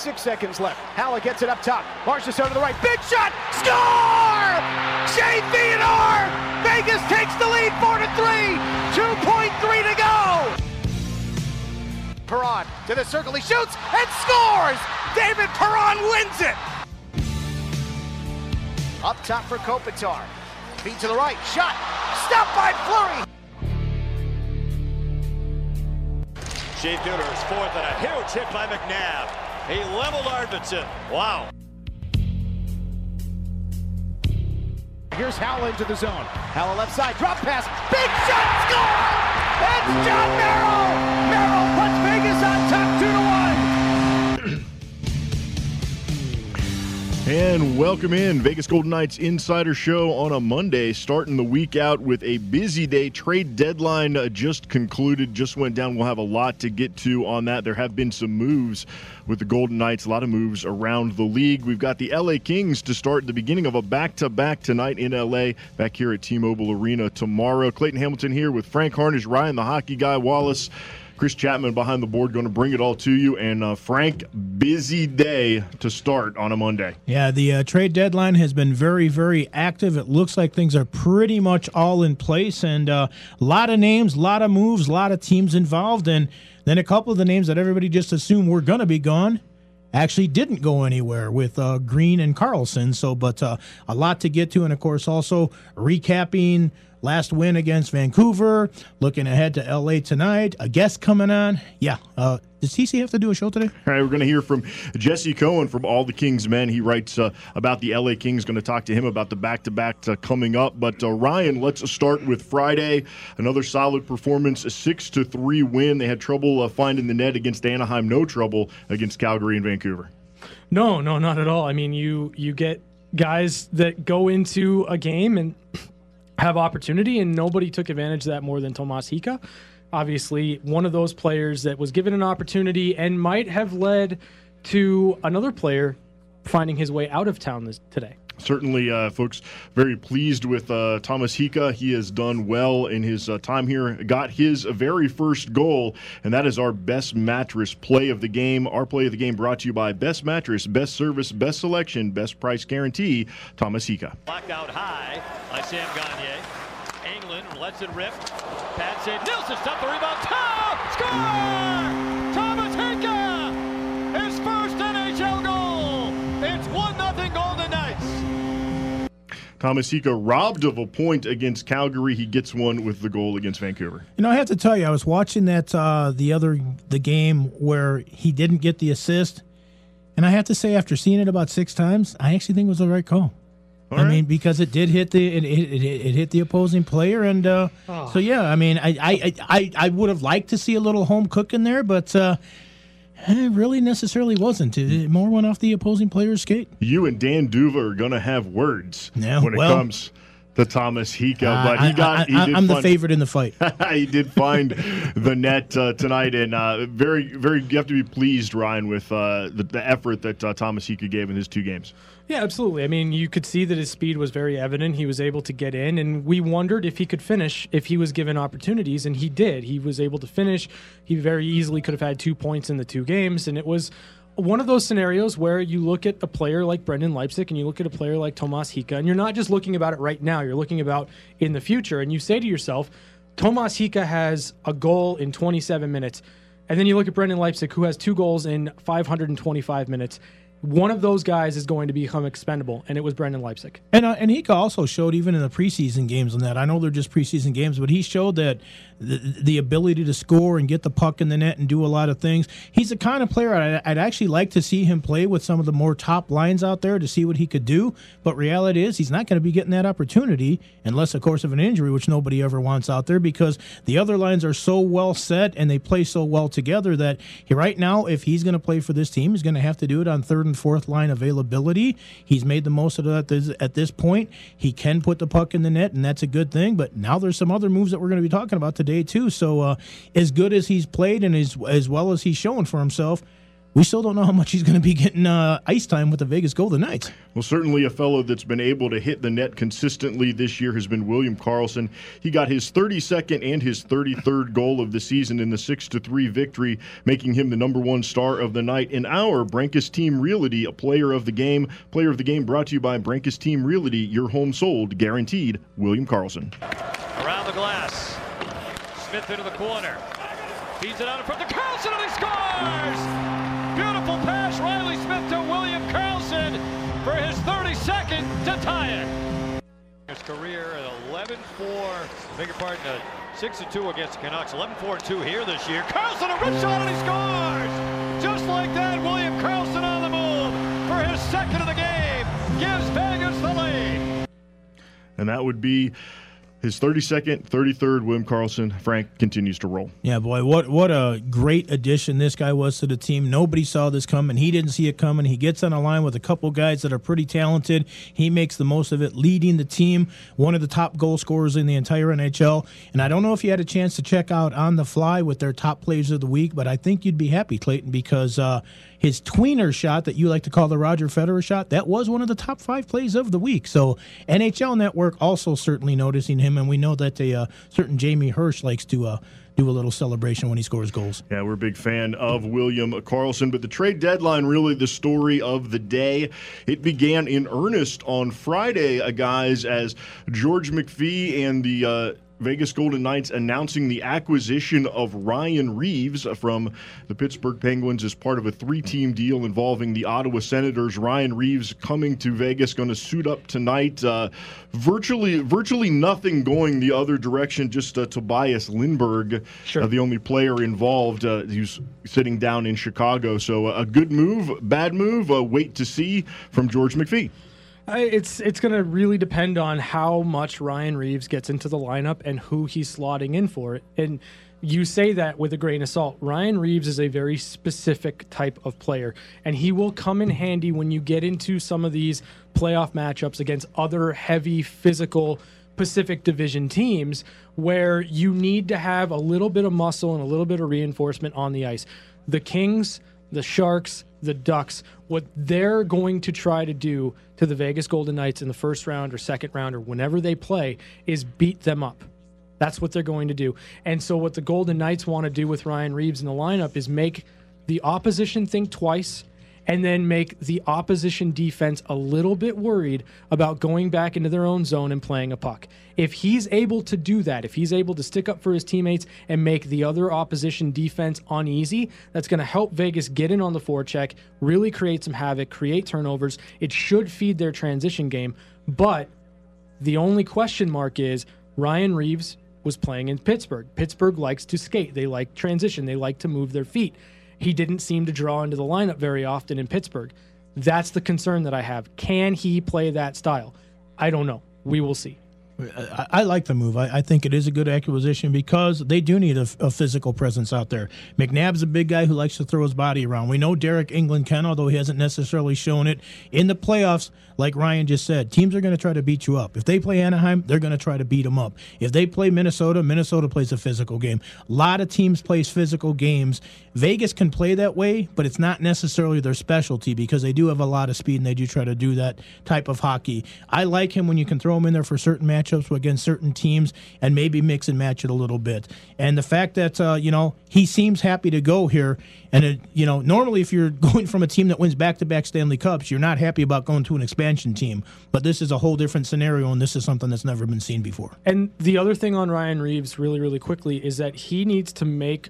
6 seconds left. Haller gets it up top. Larsson to the right. Big shot. Score! Shea Theodore! Vegas takes the lead 4-3. 2.3 to go. Perron to the circle. He shoots and scores! David Perron wins it! Up top for Kopitar. Feed to the right. Shot. Stopped by Fleury. Shea Theodore's fourth and a huge hit by McNabb. He leveled Arvidsson. Wow. Here's Howell into the zone. Howell left side. Drop pass. Big shot. Score! It's John Merrill. Merrill puts Vegas on top 2-1. And welcome in Vegas Golden Knights Insider Show on a Monday, starting the week out with a busy day. Trade deadline just concluded, just went down. We'll have a lot to get to on that. There have been some moves with the Golden Knights, a lot of moves around the league. We've got the LA Kings to start the beginning of a back-to-back tonight in LA, back here at T-Mobile Arena tomorrow. Clayton Hamilton here with Frank Harnish, Ryan the Hockey Guy, Wallace, Chris Chapman behind the board, going to bring it all to you. And Frank, busy day to start on a Monday. Yeah, the trade deadline has been very, very active. It looks like things are pretty much all in place, and a lot of names, a lot of moves, a lot of teams involved. And then a couple of the names that everybody just assumed were going to be gone actually didn't go anywhere with Green and Carlson. So, but a lot to get to, and of course also recapping last win against Vancouver, looking ahead to L.A. tonight. A guest coming on. Yeah. Does TC have to do a show today? All right, we're going to hear from Jesse Cohen from All the Kings Men. He writes about the L.A. Kings, going to talk to him about the back-to-back coming up. But Ryan, let's start with Friday. Another solid performance, a 6-3 win. They had trouble finding the net against Anaheim, no trouble against Calgary and Vancouver. No, not at all. I mean, you get guys that go into a game and have opportunity, and nobody took advantage of that more than Tomas Hyka. Obviously, one of those players that was given an opportunity and might have led to another player finding his way out of town today. Certainly, folks, very pleased with Tomas Hyka. He has done well in his time here. Got his very first goal, and that is our Best Mattress play of the game. Our play of the game brought to you by Best Mattress, Best Service, Best Selection, Best Price Guarantee, Tomas Hyka. Blocked out high by Sam Gagner. England lets it rip. Pad save. Nilsson stopped the rebound. Score! Tomas Hyka! His first NHL goal! It's 1-0 Golden Knights. Tomas Hyka robbed of a point against Calgary. He gets one with the goal against Vancouver. You know, I have to tell you, I was watching that the game where he didn't get the assist, and I have to say, after seeing it about 6 times, I actually think it was the right call. I mean, because it did hit it hit the opposing player, and so yeah. I mean, I would have liked to see a little home cooking there, but it really necessarily wasn't. It more went off the opposing player's skate. You and Dan Duva are going to have words when it comes to Tomas Hyka, but I'm the favorite in the fight. He did find the net tonight, and very, very. You have to be pleased, Ryan, with the effort that Tomas Hyka gave in his 2 games. Yeah, absolutely. I mean, you could see that his speed was very evident. He was able to get in, and we wondered if he could finish if he was given opportunities, and he did. He was able to finish. He very easily could have had 2 points in the 2 games, and it was one of those scenarios where you look at a player like Brendan Leipsic and you look at a player like Tomas Hyka, and you're not just looking about it right now, you're looking about in the future, and you say to yourself, Tomas Hyka has a goal in 27 minutes, and then you look at Brendan Leipsic, who has 2 goals in 525 minutes. One of those guys is going to become expendable, and it was Brendan Leipsic. And Hyka also showed, even in the preseason games on that. I know they're just preseason games, but he showed that the ability to score and get the puck in the net and do a lot of things. He's the kind of player I'd actually like to see him play with some of the more top lines out there to see what he could do. But reality is he's not going to be getting that opportunity unless, of course, of an injury, which nobody ever wants out there, because the other lines are so well set and they play so well together that right now, if he's going to play for this team, he's going to have to do it on 3rd and 4th line availability. He's made the most of it at this point. He can put the puck in the net, and that's a good thing. But now there's some other moves that we're going to be talking about today too. So as good as he's played and as well as he's shown for himself, we still don't know how much he's going to be getting ice time with the Vegas Golden Knights. Well, certainly a fellow that's been able to hit the net consistently this year has been William Karlsson. He got his 32nd and his 33rd goal of the season in the 6-3 victory, making him the #1 star of the night. In our Brankus Team Realty, a player of the game brought to you by Brankus Team Realty, your home sold, guaranteed, William Karlsson. Around the glass. Smith into the corner. Feeds it out in front to Karlsson and he scores! Beautiful pass, Riley Smith to William Karlsson for his 32nd to tie it. His career at 11-4, beg your pardon, 6-2 against the Canucks, 11-4-2 here this year. Karlsson, a rip shot and he scores! Just like that, William Karlsson on the move for his second of the game, gives Vegas the lead. And that would be his 32nd, 33rd, William Karlsson. Frank continues to roll. Yeah, boy, what a great addition this guy was to the team. Nobody saw this coming. He didn't see it coming. He gets on a line with a couple guys that are pretty talented. He makes the most of it, leading the team, one of the top goal scorers in the entire NHL. And I don't know if you had a chance to check out On the Fly with their top plays of the week, but I think you'd be happy, Clayton, because his tweener shot that you like to call the Roger Federer shot, that was one of the top 5 plays of the week. So NHL Network also certainly noticing him, and we know that a certain Jamie Hirsch likes to do a little celebration when he scores goals. Yeah, we're a big fan of William Karlsson, but the trade deadline, really the story of the day. It began in earnest on Friday, guys, as George McPhee and the Vegas Golden Knights announcing the acquisition of Ryan Reaves from the Pittsburgh Penguins as part of a 3-team deal involving the Ottawa Senators. Ryan Reaves coming to Vegas, going to suit up tonight. Virtually nothing going the other direction, just Tobias Lindberg, Sure. The only player involved who's sitting down in Chicago. So a good move, bad move, wait to see from George McPhee. It's going to really depend on how much Ryan Reaves gets into the lineup and who he's slotting in for. And you say that with a grain of salt. Ryan Reaves is a very specific type of player, and he will come in handy when you get into some of these playoff matchups against other heavy, physical Pacific Division teams where you need to have a little bit of muscle and a little bit of reinforcement on the ice. The Kings, the Sharks, the Ducks, what they're going to try to do to the Vegas Golden Knights in the first round or second round or whenever they play is beat them up. That's what they're going to do. And so what the Golden Knights want to do with Ryan Reaves in the lineup is make the opposition think twice and then make the opposition defense a little bit worried about going back into their own zone and playing a puck. If he's able to do that, if he's able to stick up for his teammates and make the other opposition defense uneasy, that's going to help Vegas get in on the forecheck, really create some havoc, create turnovers. It should feed their transition game. But the only question mark is Ryan Reaves was playing in Pittsburgh. Pittsburgh likes to skate. They like transition. They like to move their feet. He didn't seem to draw into the lineup very often in Pittsburgh. That's the concern that I have. Can he play that style? I don't know. We will see. I like the move. I think it is a good acquisition because they do need a physical presence out there. McNabb's a big guy who likes to throw his body around. We know Derek England can, although he hasn't necessarily shown it. In the playoffs, like Ryan just said, teams are going to try to beat you up. If they play Anaheim, they're going to try to beat them up. If they play Minnesota, Minnesota plays a physical game. A lot of teams play physical games. Vegas can play that way, but it's not necessarily their specialty because they do have a lot of speed and they do try to do that type of hockey. I like him when you can throw him in there for certain matchups against certain teams and maybe mix and match it a little bit. And the fact that, he seems happy to go here. And, normally if you're going from a team that wins back-to-back Stanley Cups, you're not happy about going to an expansion team. But this is a whole different scenario, and this is something that's never been seen before. And the other thing on Ryan Reaves really, really quickly is that he needs to make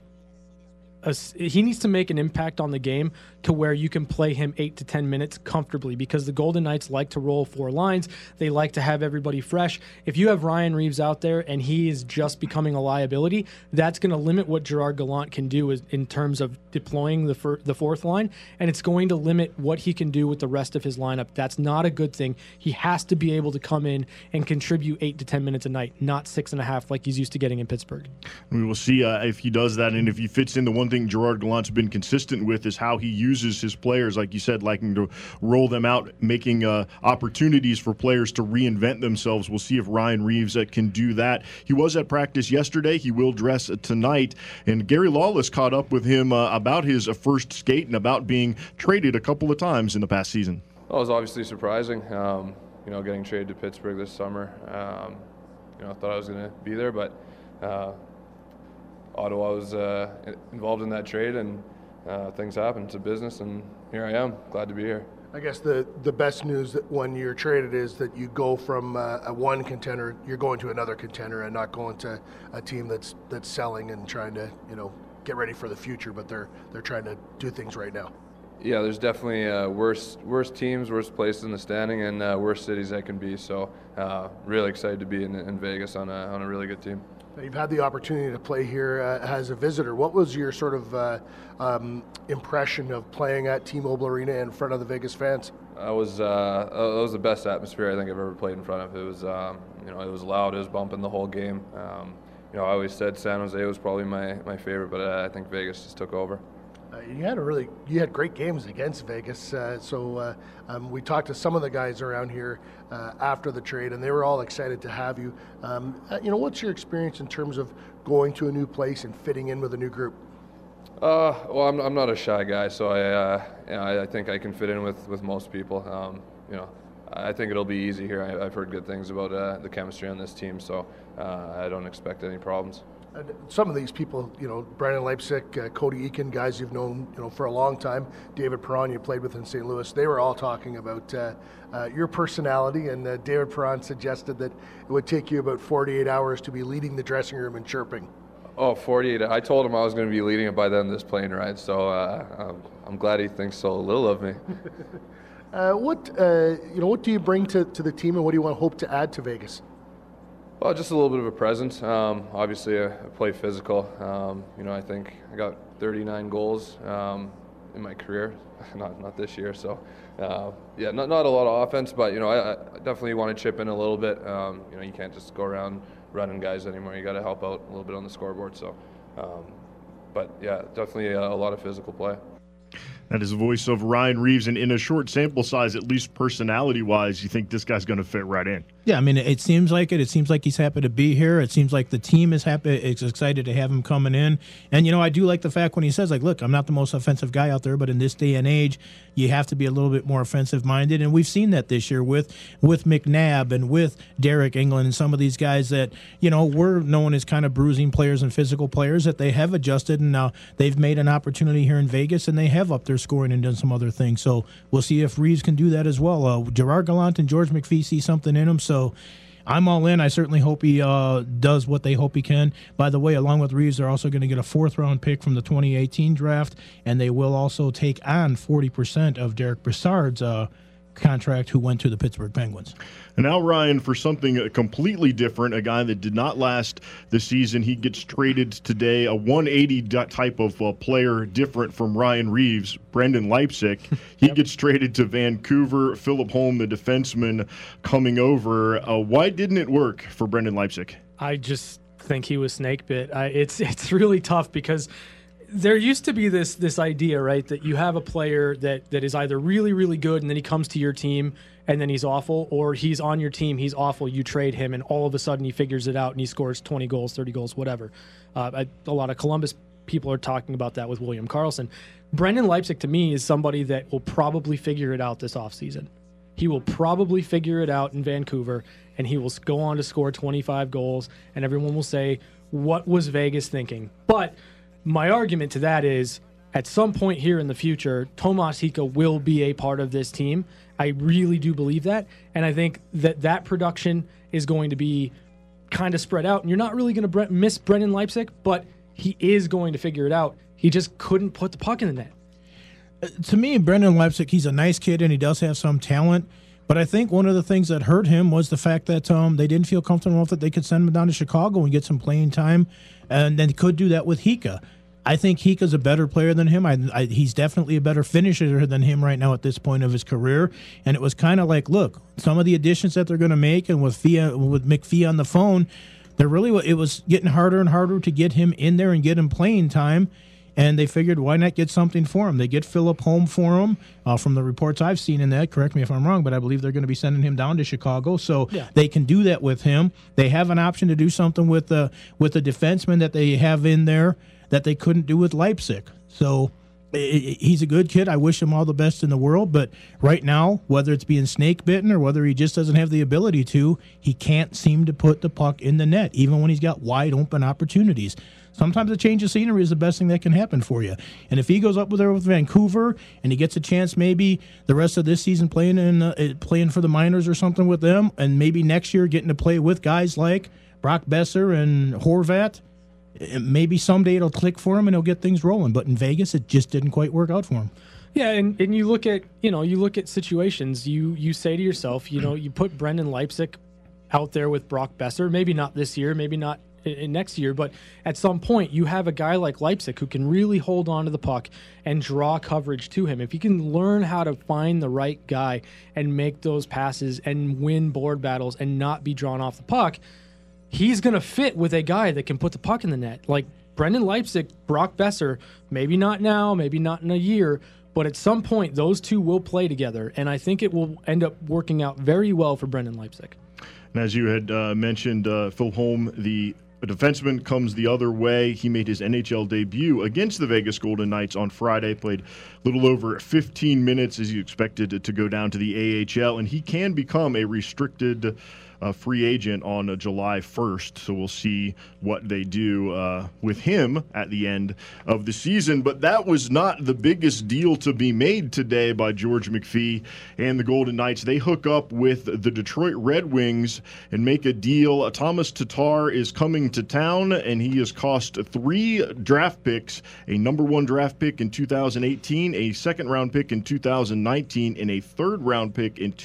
an impact on the game to where you can play him 8 to 10 minutes comfortably because the Golden Knights like to roll 4 lines. They like to have everybody fresh. If you have Ryan Reaves out there and he is just becoming a liability, that's going to limit what Gerard Gallant can do in terms of deploying the fourth line, and it's going to limit what he can do with the rest of his lineup. That's not a good thing. He has to be able to come in and contribute 8 to 10 minutes a night, not 6.5 like he's used to getting in Pittsburgh. We will see if he does that and if he fits in. The one thing Gerard Gallant's been consistent with is how he uses his players, like you said, liking to roll them out, making opportunities for players to reinvent themselves. We'll see if Ryan Reaves can do that. He was at practice yesterday. He will dress tonight. And Gary Lawless caught up with him about about his first skate and about being traded a couple of times in the past season. Well, it was obviously surprising, getting traded to Pittsburgh this summer. I thought I was going to be there, but Ottawa was involved in that trade, and things happened. It's a business, and here I am. Glad to be here. I guess the best news that when you're traded is that you go from a one contender, you're going to another contender, and not going to a team that's selling and trying to get ready for the future, but they're trying to do things right now. Yeah, there's definitely worse teams, worse places in the standing, and worse cities that can be. So, really excited to be in Vegas on a really good team. You've had the opportunity to play here as a visitor. What was your sort of impression of playing at T-Mobile Arena in front of the Vegas fans? It was the best atmosphere I think I've ever played in front of. It was it was loud, it was bumping the whole game. I always said San Jose was probably my favorite, but I think Vegas just took over. You had great games against Vegas. We talked to some of the guys around here after the trade, and they were all excited to have you. What's your experience in terms of going to a new place and fitting in with a new group? Well, I'm not a shy guy, so I think I can fit in with most people. I think it'll be easy here. I've heard good things about the chemistry on this team, so I don't expect any problems. Some of these people, Brandon Leipsic, Cody Eakin, guys you've known, for a long time. David Perron, you played with in St. Louis. They were all talking about your personality, and David Perron suggested that it would take you about 48 hours to be leading the dressing room and chirping. Oh, 48. I told him I was going to be leading it by the end of this plane ride, so I'm glad he thinks so little of me. What do you bring to the team, and what do you want to hope to add to Vegas? Well, just a little bit of a presence. Obviously, I play physical. I think I got 39 goals in my career, not this year. So, not a lot of offense, but I definitely want to chip in a little bit. You can't just go around running guys anymore. You got to help out a little bit on the scoreboard. So, definitely a lot of physical play. That is the voice of Ryan Reaves, and in a short sample size, at least personality-wise, you think this guy's going to fit right in? Yeah, I mean, it seems like it. It seems like he's happy to be here. It seems like the team is happy, is excited to have him coming in. And, I do like the fact when he says, look, I'm not the most offensive guy out there, but in this day and age, you have to be a little bit more offensive-minded. And we've seen that this year with McNabb and with Derek England and some of these guys that, were known as kind of bruising players and physical players, that they have adjusted, and now they've made an opportunity here in Vegas, and they have upped their scoring and done some other things. So we'll see if Reaves can do that as well. Gerard Gallant and George McPhee see something in him, so I'm all in. I certainly hope he does what they hope he can. By the way, along with Reaves, they're also going to get a 4th-round pick from the 2018 draft, and they will also take on 40% of Derek Brassard's contract, who went to the Pittsburgh Penguins. And now, Ryan, for something completely different, a guy that did not last the season, he gets traded today, a 180 type of player, different from Ryan Reaves, Brendan Leipsic. He gets traded to Vancouver. Philip Holm, the defenseman, coming over. Why didn't it work for Brendan Leipsic? I just think he was snake bit. It's really tough because there used to be this idea, right, that you have a player that is either really, really good and then he comes to your team and then he's awful, or he's on your team, he's awful, you trade him, and all of a sudden he figures it out and he scores 20 goals, 30 goals, whatever. A lot of Columbus people are talking about that with William Karlsson. Brendan Leipsic, to me, is somebody that will probably figure it out this offseason. He will probably figure it out in Vancouver, and he will go on to score 25 goals, and everyone will say, what was Vegas thinking? But my argument to that is, at some point here in the future, Tomas Hyka will be a part of this team. I really do believe that, and I think that production is going to be kind of spread out, and you're not really going to miss Brendan Leipsic, but he is going to figure it out. He just couldn't put the puck in the net. To me, Brendan Leipsic, he's a nice kid, and he does have some talent. But I think one of the things that hurt him was the fact that they didn't feel comfortable enough that they could send him down to Chicago and get some playing time, and then could do that with Hyka. I think Hika's a better player than him. He's definitely a better finisher than him right now at this point of his career. And it was kind of like, look, some of the additions that they're going to make, and with McPhee on the phone, it was getting harder and harder to get him in there and get him playing time. And they figured, why not get something for him? They get Philip Holm for him. From the reports I've seen in that, correct me if I'm wrong, but I believe they're going to be sending him down to Chicago. So They can do that with him. They have an option to do something with the defenseman that they have in there that they couldn't do with Leipsic. So he's a good kid. I wish him all the best in the world. But right now, whether it's being snake bitten or whether he just doesn't have the ability to, he can't seem to put the puck in the net, even when he's got wide open opportunities. Sometimes a change of scenery is the best thing that can happen for you. And if he goes up there with Vancouver and he gets a chance maybe the rest of this season playing for the minors or something with them, and maybe next year getting to play with guys like Brock Besser and Horvat, maybe someday it'll click for him and he'll get things rolling. But in Vegas, it just didn't quite work out for him. Yeah, and you look at situations. You say to yourself, you put Brendan Leipsic out there with Brock Besser. Maybe not this year, maybe not in next year, but at some point you have a guy like Leipsic who can really hold on to the puck and draw coverage to him. If he can learn how to find the right guy and make those passes and win board battles and not be drawn off the puck, he's going to fit with a guy that can put the puck in the net. Like Brendan Leipsic, Brock Besser, maybe not now, maybe not in a year, but at some point those two will play together, and I think it will end up working out very well for Brendan Leipsic. And as you had mentioned, Phil Holm, the defenseman, comes the other way. He made his NHL debut against the Vegas Golden Knights on Friday, played a little over 15 minutes as you expected to go down to the AHL, and he can become a restricted free agent on July 1st. So we'll see what they do with him at the end of the season. But that was not the biggest deal to be made today by George McPhee and the Golden Knights. They hook up with the Detroit Red Wings and make a deal. Thomas Tatar is coming to town, and he has cost 3 draft picks, a number 1 draft pick in 2018, a second-round pick in 2019, and a third-round pick in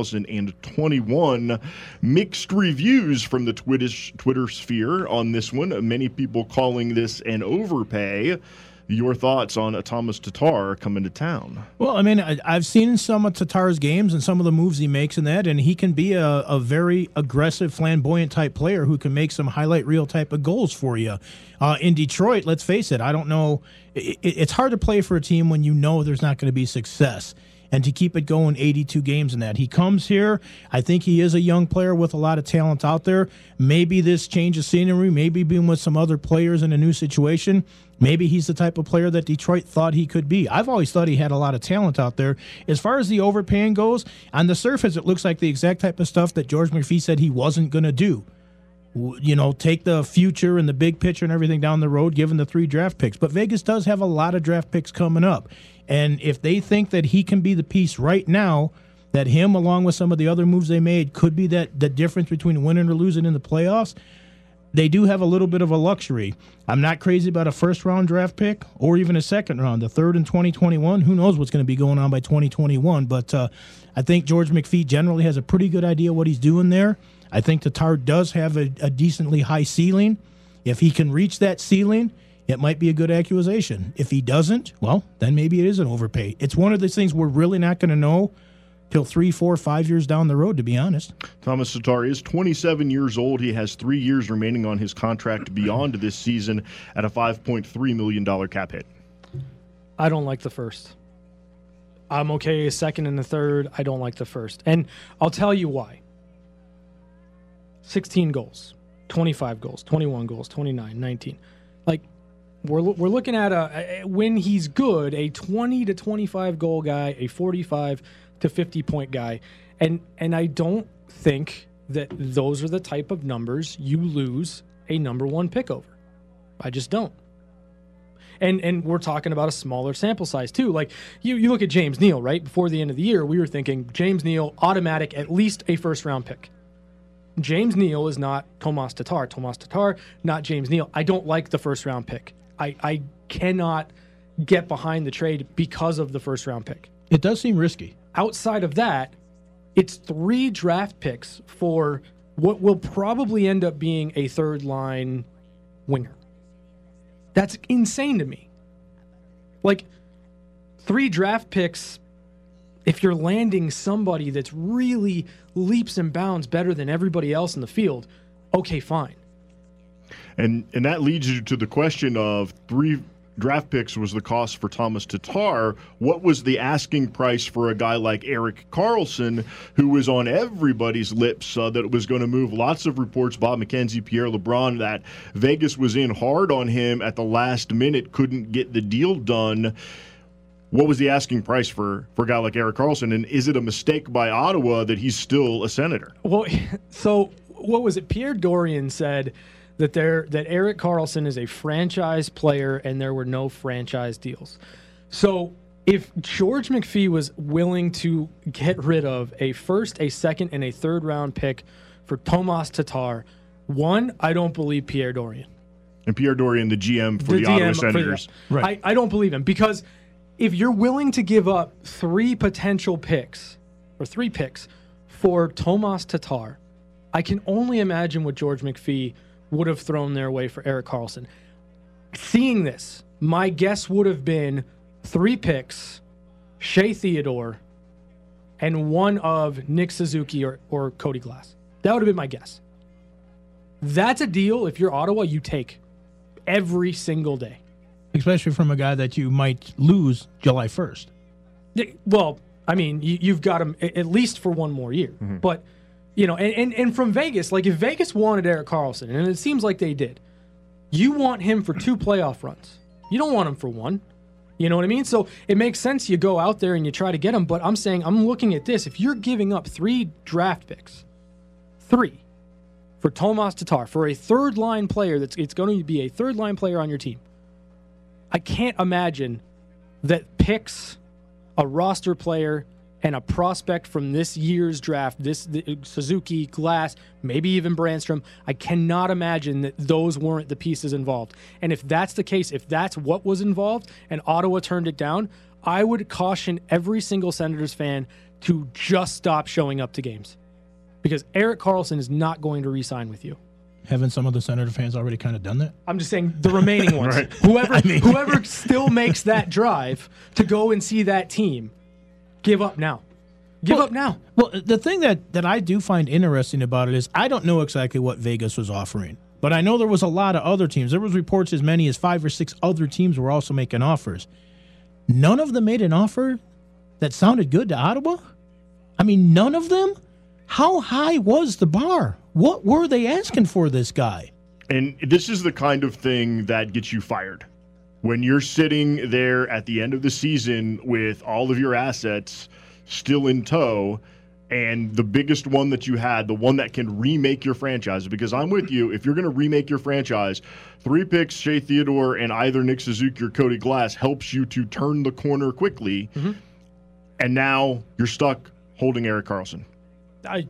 2021. Mixed reviews from the Twitter sphere on this one. Many people calling this an overpay. Your thoughts on Thomas Tatar coming to town? Well, I mean, I've seen some of Tatar's games and some of the moves he makes in that, and he can be a very aggressive, flamboyant type player who can make some highlight reel type of goals for you. In Detroit, let's face it, I don't know. It's hard to play for a team when you know there's not going to be success. And to keep it going 82 games in that. He comes here. I think he is a young player with a lot of talent out there. Maybe this change of scenery, maybe being with some other players in a new situation, maybe he's the type of player that Detroit thought he could be. I've always thought he had a lot of talent out there. As far as the overpaying goes, on the surface, it looks like the exact type of stuff that George McPhee said he wasn't going to do. Take the future and the big picture and everything down the road, given the 3 draft picks. But Vegas does have a lot of draft picks coming up. And if they think that he can be the piece right now, that him, along with some of the other moves they made, could be the difference between winning or losing in the playoffs, they do have a little bit of a luxury. I'm not crazy about a first-round draft pick or even a second round. The third in 2021, who knows what's going to be going on by 2021. But I think George McPhee generally has a pretty good idea what he's doing there. I think Tatar does have a decently high ceiling. If he can reach that ceiling, it might be a good accusation. If he doesn't, well, then maybe it is an overpay. It's one of those things we're really not going to know till 3, 4, 5 years down the road, to be honest. Thomas Tatar is 27 years old. He has 3 years remaining on his contract beyond this season at a $5.3 million cap hit. I don't like the first. I'm okay a second and a third. I don't like the first. And I'll tell you why. 16 goals, 25 goals, 21 goals, 29, 19. Like, we're looking at when he's good, a 20 to 25 goal guy, a 45 to 50 point guy. And I don't think that those are the type of numbers you lose a number 1 pick over. I just don't. And we're talking about a smaller sample size too. Like you look at James Neal, right? Before the end of the year, we were thinking James Neal, automatic, at least a first round pick. James Neal is not Tomas Tatar. Tomas Tatar, not James Neal. I don't like the first round pick. I cannot get behind the trade because of the first round pick. It does seem risky. Outside of that, it's 3 draft picks for what will probably end up being a third line winger. That's insane to me. Like 3 draft picks, if you're landing somebody that's really leaps and bounds better than everybody else in the field, okay, fine. And that leads you to the question of 3 draft picks was the cost for Thomas Tatar. What was the asking price for a guy like Erik Karlsson, who was on everybody's lips that it was going to move? Lots of reports, Bob McKenzie, Pierre LeBrun, that Vegas was in hard on him at the last minute, couldn't get the deal done. What was the asking price for a guy like Erik Karlsson, and is it a mistake by Ottawa that he's still a Senator? Well, so what was it? Pierre Dorian said that Erik Karlsson is a franchise player and there were no franchise deals. So if George McPhee was willing to get rid of a first, a second, and a third-round pick for Tomas Tatar, one, I don't believe Pierre Dorian. And Pierre Dorian, the GM for the Ottawa Senators. Right. I don't believe him, because if you're willing to give up three picks for Tomas Tatar, I can only imagine what George McPhee would have thrown their way for Erik Karlsson. Seeing this, my guess would have been 3 picks, Shea Theodore, and one of Nick Suzuki or Cody Glass. That would have been my guess. That's a deal, if you're Ottawa, you take every single day. Especially from a guy that you might lose July 1st. Well, I mean, you've got him at least for one more year. Mm-hmm. But, you know, and from Vegas, like if Vegas wanted Erik Karlsson, and it seems like they did, you want him for 2 playoff runs. You don't want him for 1. You know what I mean? So it makes sense you go out there and you try to get him. But I'm saying, I'm looking at this. If you're giving up 3 draft picks, 3, for Tomas Tatar, for a third-line player, it's going to be a third-line player on your team, I can't imagine that picks, a roster player, and a prospect from this year's draft, Suzuki, Glass, maybe even Brandstrom, I cannot imagine that those weren't the pieces involved. And if that's the case, if that's what was involved and Ottawa turned it down, I would caution every single Senators fan to just stop showing up to games. Because Erik Karlsson is not going to re-sign with you. Haven't some of the Senator fans already kind of done that? I'm just saying the remaining ones. Right. Whoever still makes that drive to go and see that team, give up now. Give up now. Well, the thing that I do find interesting about it is I don't know exactly what Vegas was offering, but I know there was a lot of other teams. There was reports as many as 5 or 6 other teams were also making offers. None of them made an offer that sounded good to Ottawa? I mean, none of them? How high was the bar? What were they asking for this guy? And this is the kind of thing that gets you fired. When you're sitting there at the end of the season with all of your assets still in tow, and the biggest one that you had, the one that can remake your franchise, because I'm with you, if you're going to remake your franchise, 3 picks, Shea Theodore, and either Nick Suzuki or Cody Glass helps you to turn the corner quickly, and now you're stuck holding Erik Karlsson. And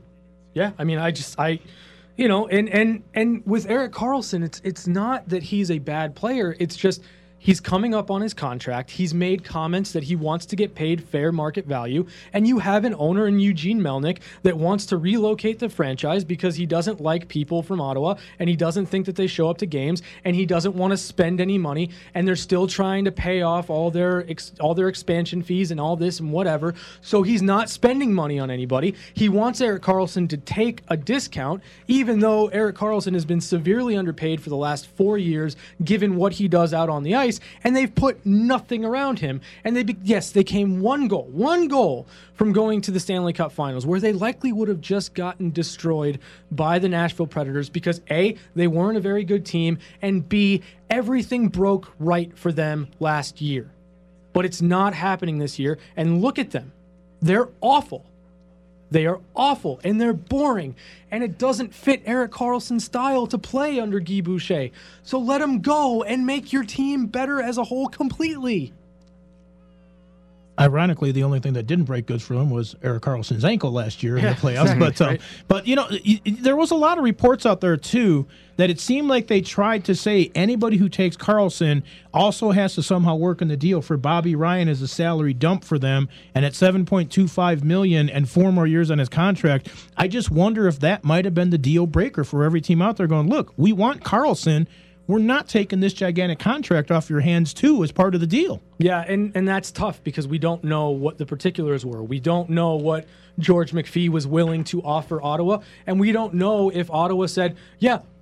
with Erik Karlsson, it's not that he's a bad player. It's just he's coming up on his contract. He's made comments that he wants to get paid fair market value. And you have an owner in Eugene Melnyk that wants to relocate the franchise because he doesn't like people from Ottawa and he doesn't think that they show up to games and he doesn't want to spend any money. And they're still trying to pay off all their expansion fees and all this and whatever. So he's not spending money on anybody. He wants Erik Karlsson to take a discount, even though Erik Karlsson has been severely underpaid for the last 4 years, given what he does out on the ice. And they've put nothing around him. And they came one goal from going to the Stanley Cup Finals, where they likely would have just gotten destroyed by the Nashville Predators because A, they weren't a very good team, and B, everything broke right for them last year. But it's not happening this year. And look at them. They're awful. They are awful, and they're boring, and it doesn't fit Erik Karlsson's style to play under Guy Boucher. So let him go and make your team better as a whole completely. Ironically, the only thing that didn't break good for him was Erik Karlsson's ankle last year in the playoffs. But you know, there was a lot of reports out there too that it seemed like they tried to say anybody who takes Karlsson also has to somehow work in the deal for Bobby Ryan as a salary dump for them, and at $7.25 million and 4 more years on his contract. I just wonder if that might have been the deal breaker for every team out there going, look, we want Karlsson. We're not taking this gigantic contract off your hands, too, as part of the deal. Yeah, and that's tough because we don't know what the particulars were. We don't know what George McPhee was willing to offer Ottawa, and we don't know if Ottawa said, yeah,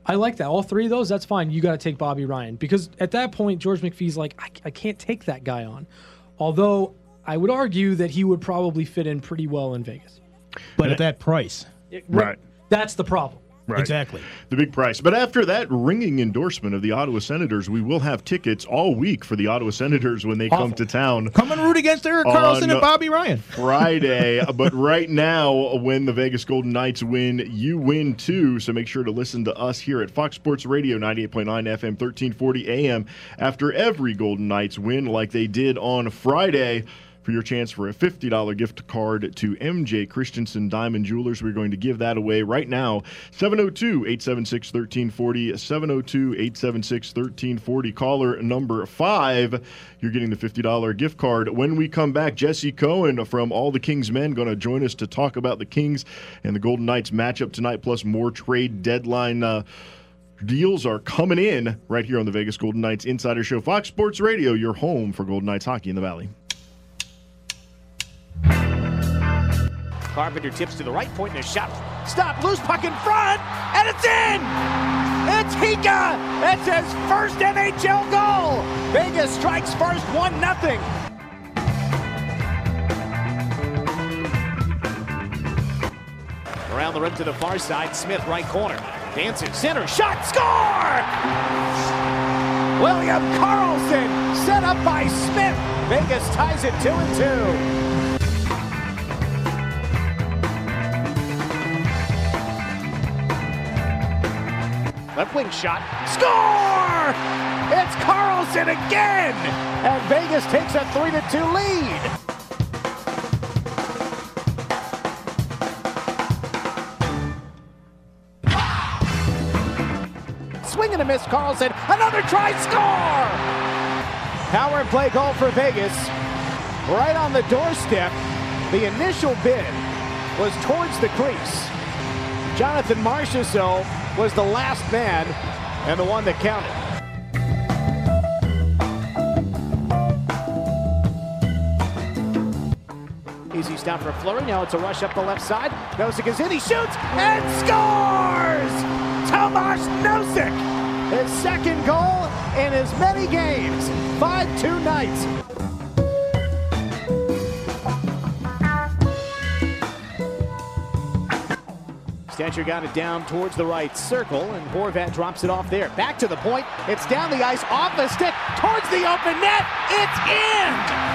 I like that. All three of those, that's fine. You got to take Bobby Ryan because at that point, George McPhee's like, I can't take that guy on. Although I would argue that he would probably fit in pretty well in Vegas. But at that price. Right. That's the problem. Right. Exactly. The big price. But after that ringing endorsement of the Ottawa Senators, we will have tickets all week for the Ottawa Senators when they come to town. Come and root against Erik Karlsson and Bobby Ryan. Friday. But right now, when the Vegas Golden Knights win, you win too. So make sure to listen to us here at Fox Sports Radio, 98.9 FM, 1340 AM, after every Golden Knights win like they did on Friday. For your chance for a $50 gift card to MJ Christensen Diamond Jewelers. We're going to give that away right now. 702-876-1340. 702-876-1340. Caller number 5. You're getting the $50 gift card. When we come back, Jesse Cohen from All the Kings Men going to join us to talk about the Kings and the Golden Knights matchup tonight, plus more trade deadline deals are coming in right here on the Vegas Golden Knights Insider Show. Fox Sports Radio, your home for Golden Knights hockey in the Valley. Carpenter tips to the right point and a shot. Stop, loose puck in front, and it's in! It's Hika! It's his first NHL goal! Vegas strikes first, 1-0. Around the rim to the far side, Smith right corner. Dances, center, shot, score! William Karlsson set up by Smith. Vegas ties it 2-2. Left wing shot. Score! It's Karlsson again! And Vegas takes a 3-2 lead. Swing and a miss, Karlsson. Another try, score! Power play goal for Vegas. Right on the doorstep. The initial bid was towards the crease. Jonathan Marchessault was the last man and the one that counted. Easy stop for Fleury. Now it's a rush up the left side. Nosek is in. He shoots and scores! Tomas Nosek, his second goal in as many games. 5-2 Knights. Stetcher got it down towards the right circle, and Horvat drops it off there. Back to the point. It's down the ice, off the stick, towards the open net. It's in!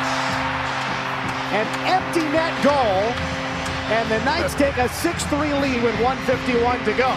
An empty net goal, and the Knights take a 6-3 lead with 1:51 to go.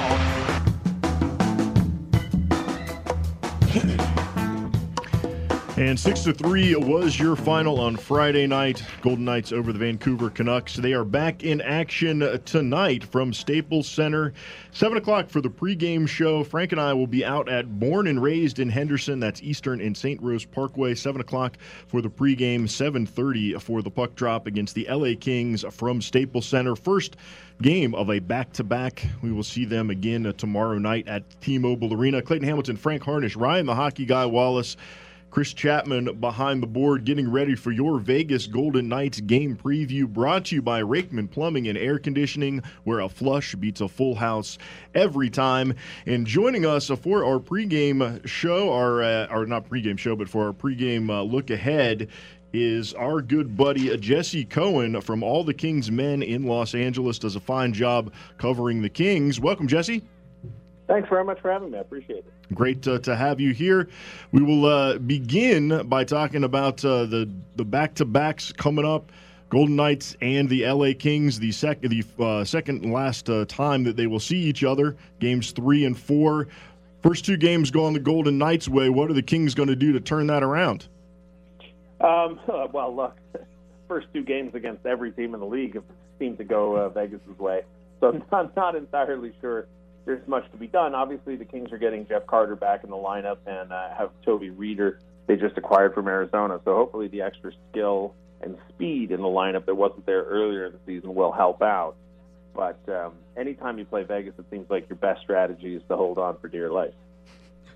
And 6-3 was your final on Friday night. Golden Knights over the Vancouver Canucks. They are back in action tonight from Staples Center. 7 o'clock for the pregame show. Frank and I will be out at Born and Raised in Henderson. That's Eastern and St. Rose Parkway. 7 o'clock for the pregame. 7:30 for the puck drop against the LA Kings from Staples Center. First game of a back-to-back. We will see them again tomorrow night at T-Mobile Arena. Clayton Hamilton, Frank Harnish, Ryan the Hockey Guy Wallace, Chris Chapman behind the board, getting ready for your Vegas Golden Knights game preview, brought to you by Rakeman Plumbing and Air Conditioning, where a flush beats a full house every time. And joining us for our pregame show, our not pregame show, but for our pregame look ahead, is our good buddy Jesse Cohen from All the Kings Men in Los Angeles. Does a fine job covering the Kings. Welcome, Jesse. Thanks very much for having me. I appreciate it. Great to have you here. We will begin by talking about the back-to-backs coming up. Golden Knights and the LA Kings, the second and last time that they will see each other, games 3 and 4. First two games going the Golden Knights' way. What are the Kings going to do to turn that around? Well, look, first two games against every team in the league have seemed to go Vegas' way. So I'm not entirely sure there's much to be done. Obviously, the Kings are getting Jeff Carter back in the lineup and have Toby Reeder they just acquired from Arizona. So hopefully the extra skill and speed in the lineup that wasn't there earlier in the season will help out. But anytime you play Vegas, it seems like your best strategy is to hold on for dear life.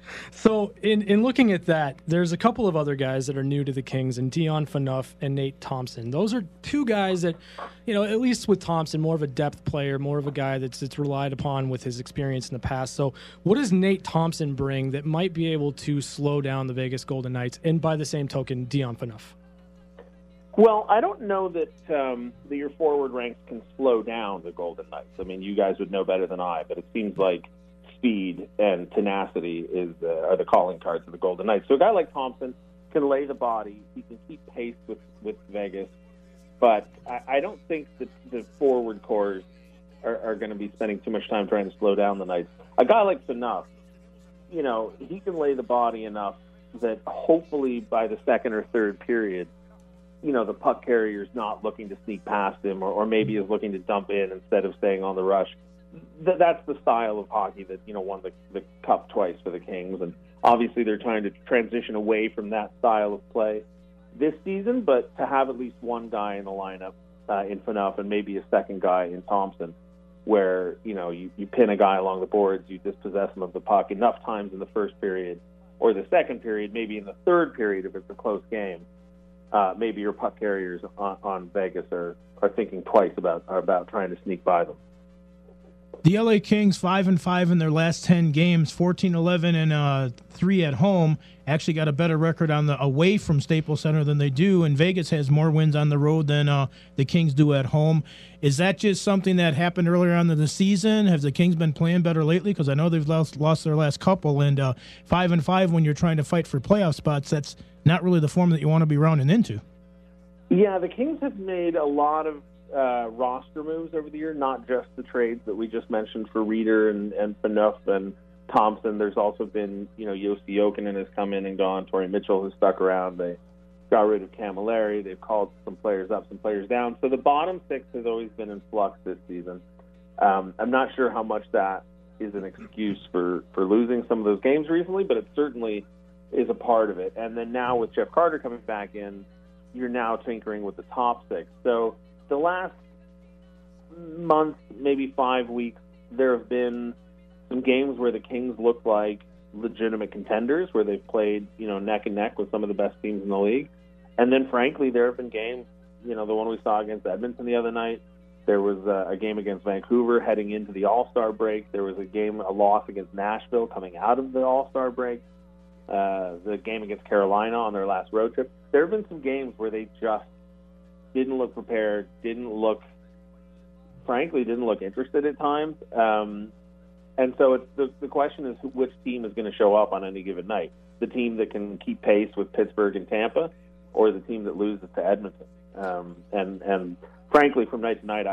So in looking at that, there's a couple of other guys that are new to the Kings, and Dion Phaneuf and Nate Thompson. Those are two guys that, at least with Thompson, more of a depth player, more of a guy that's relied upon with his experience in the past. So what does Nate Thompson bring that might be able to slow down the Vegas Golden Knights, and by the same token, Dion Phaneuf? Well, I don't know that that your forward ranks can slow down the Golden Knights. I mean, you guys would know better than I, but it seems like speed and tenacity are the calling cards of the Golden Knights. So a guy like Thompson can lay the body. He can keep pace with Vegas. But I don't think that the forward cores are going to be spending too much time trying to slow down the Knights. A guy like Phaneuf, he can lay the body enough that hopefully by the second or third period, the puck carrier's not looking to sneak past him or maybe is looking to dump in instead of staying on the rush. That's the style of hockey that, won the Cup twice for the Kings. And obviously they're trying to transition away from that style of play this season, but to have at least one guy in the lineup in Phaneuf and maybe a second guy in Thompson where, you pin a guy along the boards, you dispossess him of the puck enough times in the first period or the second period, maybe in the third period if it's a close game. Maybe your puck carriers on Vegas are thinking twice about trying to sneak by them. The LA Kings 5-5 in their last 10 games, 14-11 and 3 at home. Actually got a better record on the away from Staples Center than they do, and Vegas has more wins on the road than the Kings do at home. Is that just something that happened earlier on in the season? Have the Kings been playing better lately? Because I know they've lost their last couple, and 5-5 when you're trying to fight for playoff spots, that's not really the form that you want to be rounding into. Yeah, the Kings have made a lot of roster moves over the year, not just the trades that we just mentioned for Reeder and Phaneuf and Thompson. There's also been, Yossi Jokinen has come in and gone. Torrey Mitchell has stuck around. They got rid of Camilleri. They've called some players up, some players down. So the bottom six has always been in flux this season. I'm not sure how much that is an excuse for losing some of those games recently, but it certainly is a part of it. And then now with Jeff Carter coming back in, you're now tinkering with the top six. So the last month, maybe 5 weeks, there have been some games where the Kings look like legitimate contenders, where they've played, neck and neck with some of the best teams in the league. And then, frankly, there have been games, the one we saw against Edmonton the other night. There was a game against Vancouver heading into the All-Star break. There was a loss against Nashville coming out of the All-Star break. The game against Carolina on their last road trip. There have been some games where they just didn't look prepared, didn't look interested at times. And so it's the question is which team is going to show up on any given night. The team that can keep pace with Pittsburgh and Tampa, or the team that loses to Edmonton. And frankly, from night to night,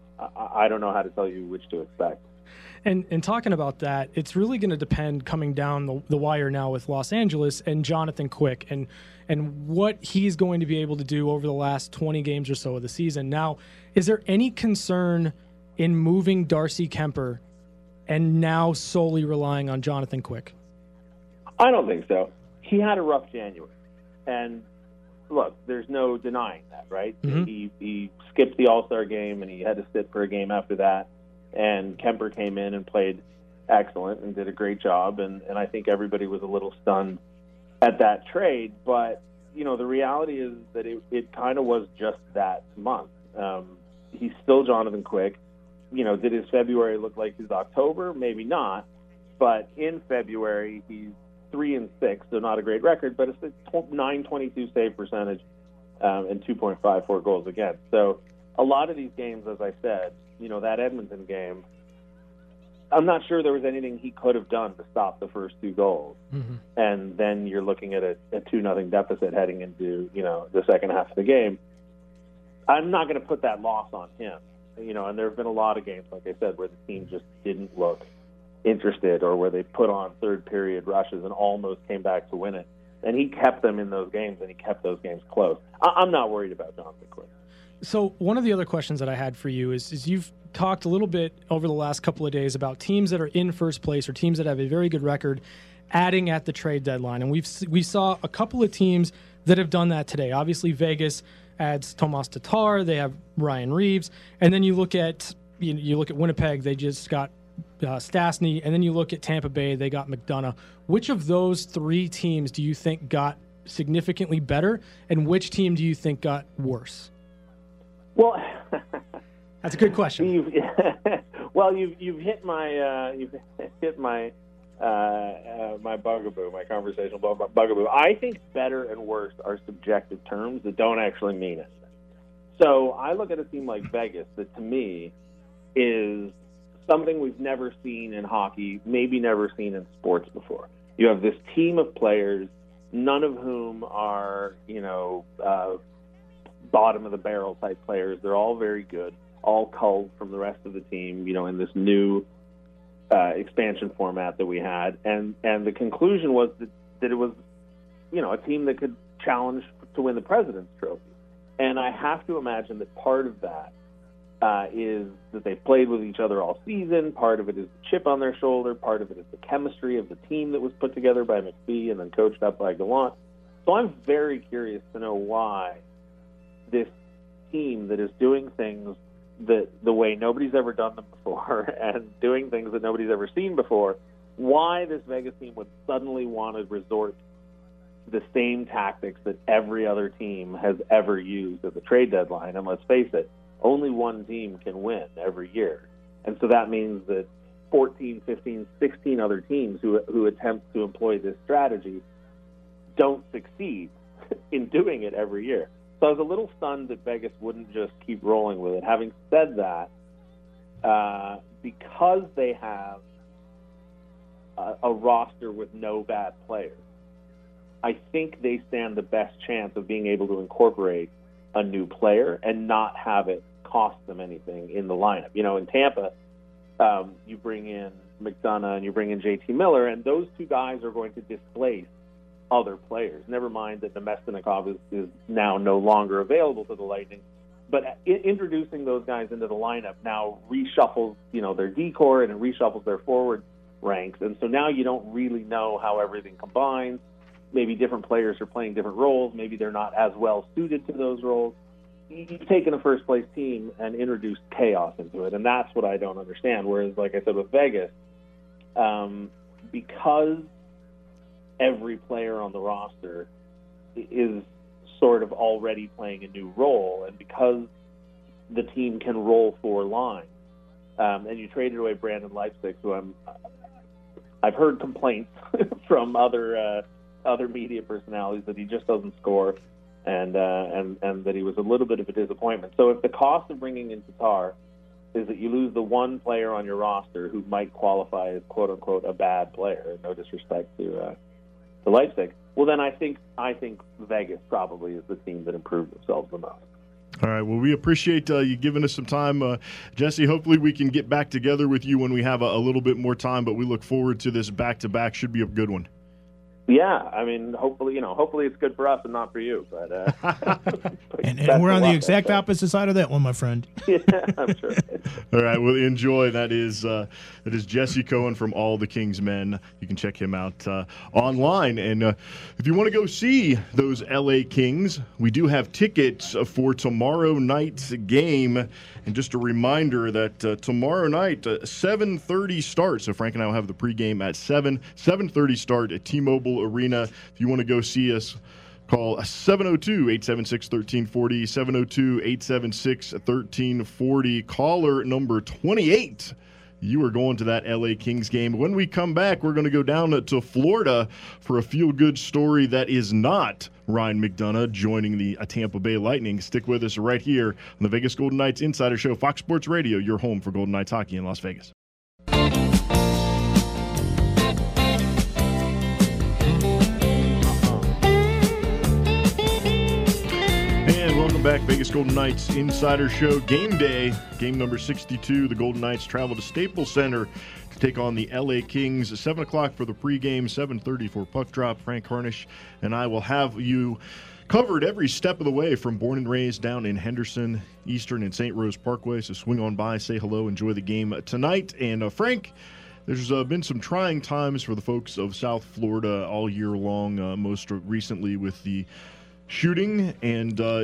I don't know how to tell you which to expect. And talking about that, it's really going to depend coming down the wire now with Los Angeles and Jonathan Quick and what he's going to be able to do over the last 20 games or so of the season. Now, is there any concern in moving Darcy Kemper and now solely relying on Jonathan Quick? I don't think so. He had a rough January. And look, there's no denying that, right? Mm-hmm. He skipped the All-Star game and he had to sit for a game after that. And Kemper came in and played excellent and did a great job. And I think everybody was a little stunned at that trade. But, the reality is that it kind of was just that month. He's still Jonathan Quick. Did his February look like his October? Maybe not. But in February, he's 3-6, so not a great record, but it's a .922 save percentage and 2.54 goals against. So a lot of these games, as I said, that Edmonton game, I'm not sure there was anything he could have done to stop the first two goals. Mm-hmm. And then you're looking at a 2-0 deficit heading into, the second half of the game. I'm not going to put that loss on him, and there have been a lot of games, like I said, where the team just didn't look interested or where they put on third period rushes and almost came back to win it. And he kept them in those games, and he kept those games close. I'm not worried about Jonathan Quick. So one of the other questions that I had for you is you've talked a little bit over the last couple of days about teams that are in first place or teams that have a very good record adding at the trade deadline. And we saw a couple of teams that have done that today. Obviously, Vegas adds Tomas Tatar. They have Ryan Reeves. And then you look at Winnipeg. They just got Stastny, and then you look at Tampa Bay, they got McDonough. Which of those three teams do you think got significantly better, and which team do you think got worse? Well, that's a good question. You've hit my my bugaboo, my conversational bugaboo. I think better and worse are subjective terms that don't actually mean it. So I look at a team like Vegas that, to me, is something we've never seen in hockey, maybe never seen in sports before. You have this team of players, none of whom are, bottom of the barrel type players. They're all very good, all culled from the rest of the team, in this new expansion format that we had. And the conclusion was that it was, a team that could challenge to win the President's Trophy. And I have to imagine that part of that is that they played with each other all season. Part of it is the chip on their shoulder. Part of it is the chemistry of the team that was put together by McPhee and then coached up by Gallant. So I'm very curious to know why this team that is doing things that the way nobody's ever done them before and doing things that nobody's ever seen before, why this Vegas team would suddenly want to resort the same tactics that every other team has ever used at the trade deadline. And let's face it, only one team can win every year. And so that means that 14, 15, 16 other teams who attempt to employ this strategy don't succeed in doing it every year. So I was a little stunned that Vegas wouldn't just keep rolling with it. Having said that, because they have a roster with no bad players, I think they stand the best chance of being able to incorporate a new player and not have it cost them anything in the lineup. In Tampa, you bring in McDonough and you bring in JT Miller, and those two guys are going to displace other players. Never mind that Namestnikov is now no longer available to the Lightning. But introducing those guys into the lineup now reshuffles, their decor, and it reshuffles their forward ranks. And so now you don't really know how everything combines. Maybe different players are playing different roles. Maybe they're not as well suited to those roles. You've taken a first-place team and introduced chaos into it, and that's what I don't understand. Whereas, like I said, with Vegas, because every player on the roster is sort of already playing a new role, and because the team can roll four lines, and you traded away Brandon Leipzig, who I've heard complaints from other media personalities that he just doesn't score, and that he was a little bit of a disappointment. So if the cost of bringing in Tatar is that you lose the one player on your roster who might qualify as quote unquote a bad player, no disrespect to Leipzig, well then I think Vegas probably is the team that improved themselves the most. All right. Well, we appreciate you giving us some time, Jesse. Hopefully we can get back together with you when we have a little bit more time, but we look forward to this back-to-back. Should be a good one. Yeah, I mean, hopefully it's good for us and not for you. But and we're on the exact opposite side of that one, my friend. Yeah, I'm sure. All right, well, enjoy. That is Jesse Cohen from All the Kings Men. You can check him out online. And if you want to go see those LA Kings, we do have tickets for tomorrow night's game. And just a reminder that tomorrow night, 7:30 start. So Frank and I will have the pregame at 7:30 start at T-Mobile Arena. If you want to go see us, call 702-876-1340, 702-876-1340. Caller number 28. You are going to that LA Kings game. When we come back, we're going to go down to Florida for a feel-good story that is not Ryan McDonough joining the Tampa Bay Lightning. Stick with us right here on the Vegas Golden Knights Insider Show, Fox Sports Radio, your home for Golden Knights hockey in Las Vegas. Welcome back, Vegas Golden Knights Insider Show. Game day, game number 62. The Golden Knights travel to Staples Center to take on the LA Kings. 7 o'clock for the pregame, 7:30 for puck drop. Frank Harnish and I will have you covered every step of the way from born and raised down in Henderson, Eastern, and St. Rose Parkway. So swing on by, say hello, enjoy the game tonight. And Frank, there's been some trying times for the folks of South Florida all year long, most recently with the shooting and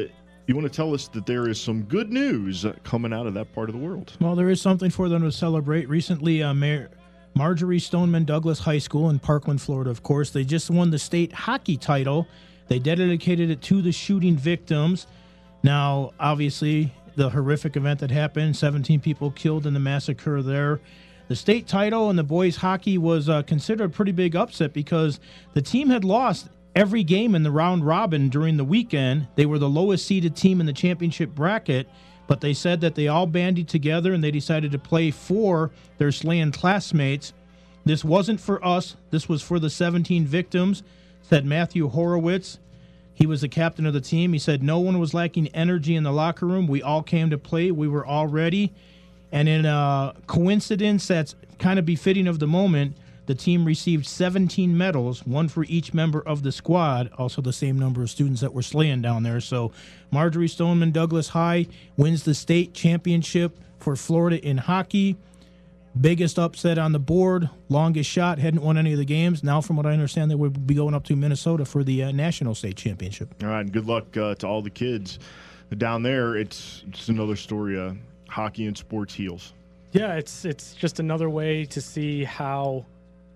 you want to tell us that there is some good news coming out of that part of the world. Well, there is something for them to celebrate. Recently, Marjorie Stoneman Douglas High School in Parkland, Florida, of course, they just won the state hockey title. They dedicated it to the shooting victims. Now, obviously, the horrific event that happened, 17 people killed in the massacre there. The state title in the boys hockey was considered a pretty big upset because the team had lost every game in the round robin during the weekend. They were the lowest seeded team in the championship bracket, but they said that they all banded together and they decided to play for their slain classmates. This wasn't for us. This was for the 17 victims, said Matthew Horowitz. He was the captain of the team. He said no one was lacking energy in the locker room. We all came to play. We were all ready. And in a coincidence that's kind of befitting of the moment, the team received 17 medals, one for each member of the squad, also the same number of students that were slain down there. So Marjorie Stoneman Douglas High wins the state championship for Florida in hockey. Biggest upset on the board, longest shot, hadn't won any of the games. Now, from what I understand, they would be going up to Minnesota for the national state championship. All right, and good luck to all the kids down there. It's another story, hockey and sports heals. Yeah, it's just another way to see how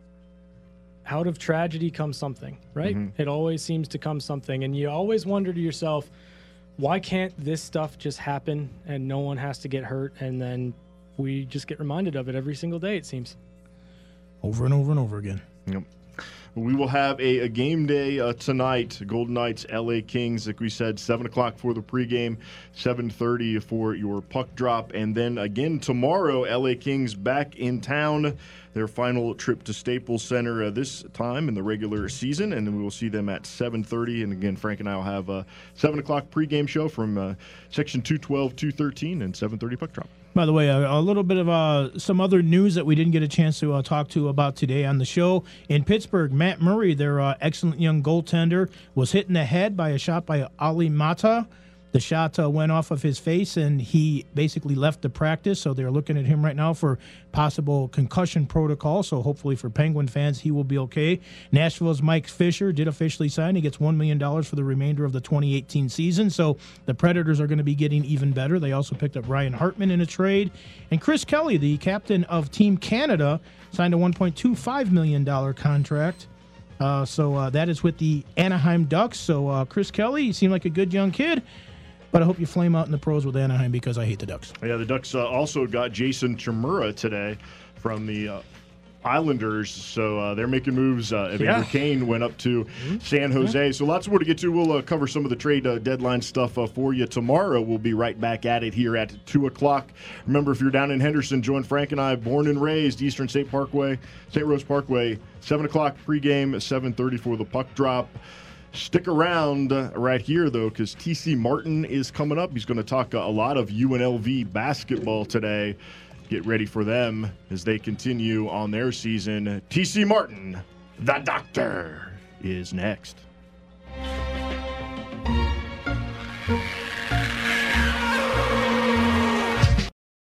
out of tragedy comes something, right? Mm-hmm. It always seems to come something, and you always wonder to yourself, why can't this stuff just happen and no one has to get hurt, and then we just get reminded of it every single day, it seems. Over and over and over again. Yep. We will have a game day tonight. Golden Knights, LA Kings, like we said, 7 o'clock for the pregame, 7:30 for your puck drop. And then again tomorrow, LA Kings back in town. Their final trip to Staples Center this time in the regular season. And then we will see them at 7:30. And again, Frank and I will have a 7 o'clock pregame show from Section 212, 213, and 7:30 puck drop. By the way, a little bit of some other news that we didn't get a chance to talk to about today on the show. In Pittsburgh, Matt Murray, their excellent young goaltender, was hit in the head by a shot by Ali Mata. The shot went off of his face, and he basically left the practice. So they're looking at him right now for possible concussion protocol. So hopefully for Penguin fans, he will be okay. Nashville's Mike Fisher did officially sign. He gets $1 million for the remainder of the 2018 season. So the Predators are going to be getting even better. They also picked up Ryan Hartman in a trade. And Chris Kelly, the captain of Team Canada, signed a $1.25 million contract. So that is with the Anaheim Ducks. So Chris Kelly, he seemed like a good young kid. But I hope you flame out in the pros with Anaheim because I hate the Ducks. Yeah, the Ducks also got Jason Chimura today from the Islanders, so they're making moves. Evander Kane went up to San Jose. So lots more to get to. We'll cover some of the trade deadline stuff for you tomorrow. We'll be right back at it here at 2 o'clock. Remember, if you're down in Henderson, join Frank and I, born and raised, Eastern St. Rose Parkway, 7 o'clock pregame, 7:30 for the puck drop. Stick around right here, though, because T.C. Martin is coming up. He's going to talk a lot of UNLV basketball today. Get ready for them as they continue on their season. T.C. Martin, the doctor, is next.